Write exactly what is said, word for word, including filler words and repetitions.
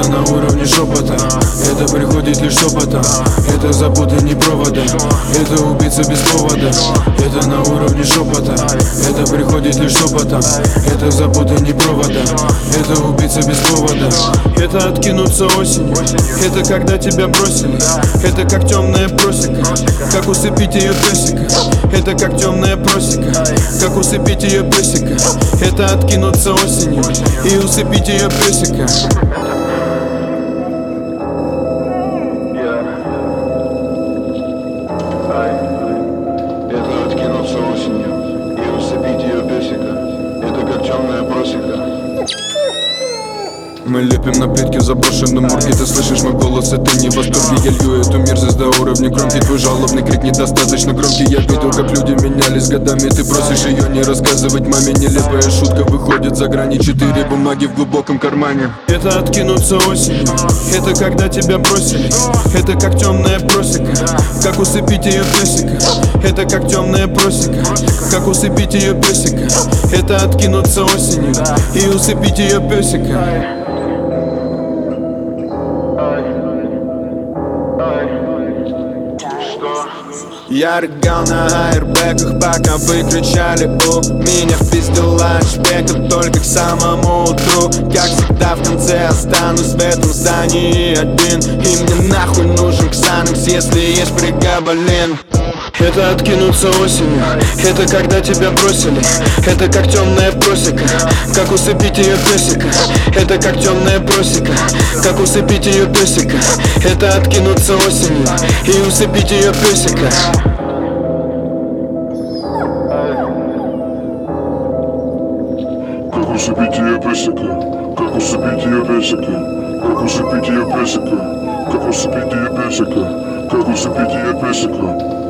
Это на уровне шепота, это приходит лишь шепотом. Это запутай не провода, это убийца без повода. Это на уровне шепота, это приходит лишь шепотом. Это запутай не провода, это убийца без повода. Это откинуться осенью, это когда тебя бросили. Это как темная просека, как усыпить ее песика. Это как темная просека, как усыпить ее песика. Это откинуться осенью и усыпить ее песика. Это откинуться осенью и усыпить ее песика. Это как темная просека. Мы лепим напитки в заброшенном морге. Ты слышишь мой голос, это не в восторге. Я лью эту мерзость до уровня кромки. Твой жалобный крик недостаточно громкий. Я видел, как люди менялись годами. Ты просишь ее не рассказывать маме. Нелепая шутка выходит за грани. Четыре бумаги в глубоком кармане. Это откинуться осенью, это когда тебя бросили. Это как темная просека, как усыпить ее песика. Это как темная просека, как усыпить ее песика. Это откинуться осенью и усыпить ее песика. Я рыгал на аэрбэках, пока вы кричали у меня в пизде ланчбека. Только к самому утру, как всегда в конце останусь в этом здании один. И мне нахуй нужен ксанекс, если есть пригабалин. Это откинуться осенью, это когда тебя бросили. Это как темная просека, как усыпить ее песика. Это как темная просека, как усыпить ее песика. Это откинуться осенью и усыпить ее песика. Как усыпить ее песика, как усыпить ее песика, как усыпить ее песика, как усыпить ее песика, как усыпить ее песика.